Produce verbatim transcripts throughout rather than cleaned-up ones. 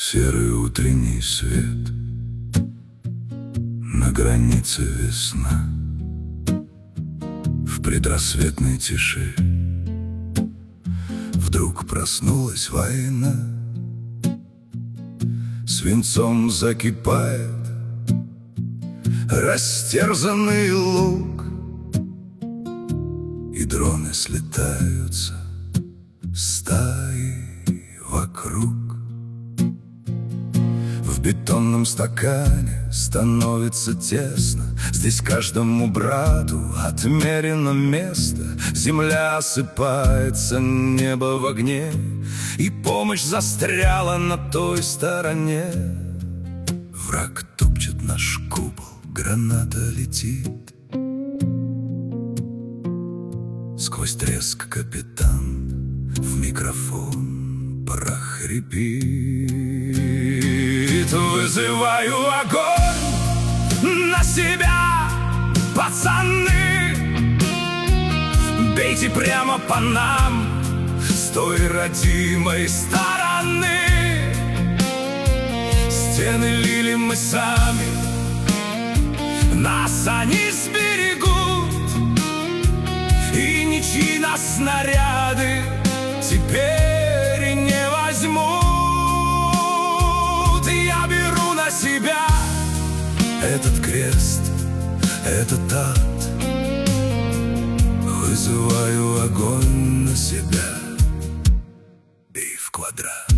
Серый утренний свет, на границе весна. В предрассветной тиши вдруг проснулась война. Свинцом закипает растерзанный луг, и дроны слетаются стаи вокруг. В бетонном стакане становится тесно. Здесь каждому брату отмерено место. Земля осыпается, небо в огне, и помощь застряла на той стороне. Враг топчет наш купол, граната летит. Сквозь треск капитан в микрофон прохрипит: вызываю огонь на себя, пацаны. Бейте прямо по нам с той родимой стороны. Стены лили мы сами, нас они сберегут, и ничьи нас снаряды теперь не возьмут. Я беру на себя этот крест, этот ад. Вызываю огонь на себя, бей в квадрат.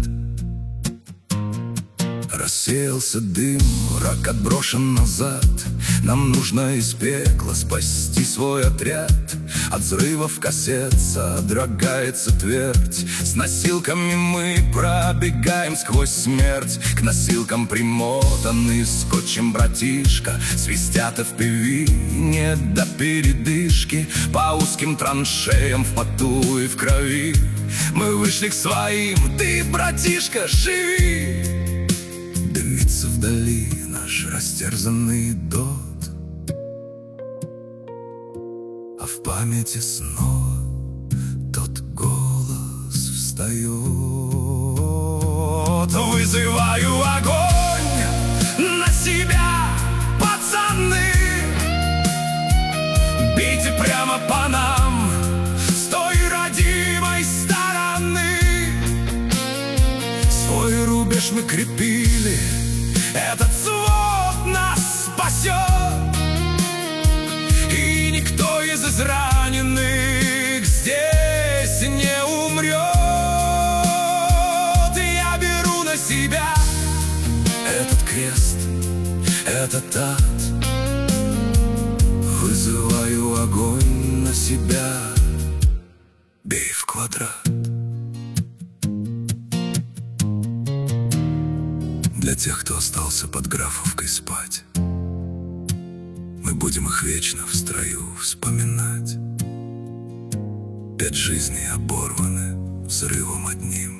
Рассеялся дым, враг отброшен назад. Нам нужно из пекла спасти свой отряд. От взрывов кассет содрогается твердь. С носилками мы пробегаем сквозь смерть. К носилкам примотанный скотчем братишка. Свистят эф пи ви, не до передышки. По узким траншеям в поту и в крови мы вышли к своим, ты, братишка, живи. Дымится вдали наш растерзанный дот, а в памяти снова тот голос встает. Вызываю огонь на себя, пацаны. Бейте прямо по нам с той родимой стороны. Свой рубеж мы крепили, этот свод нас спасет, и никто из израненных здесь не умрет. Я беру на себя этот крест, этот ад. Вызываю огонь на себя, бей в квадрат. Для тех, кто остался под Графовкой спать, мы будем их вечно в строю вспоминать. Пять жизней оборваны взрывом одним.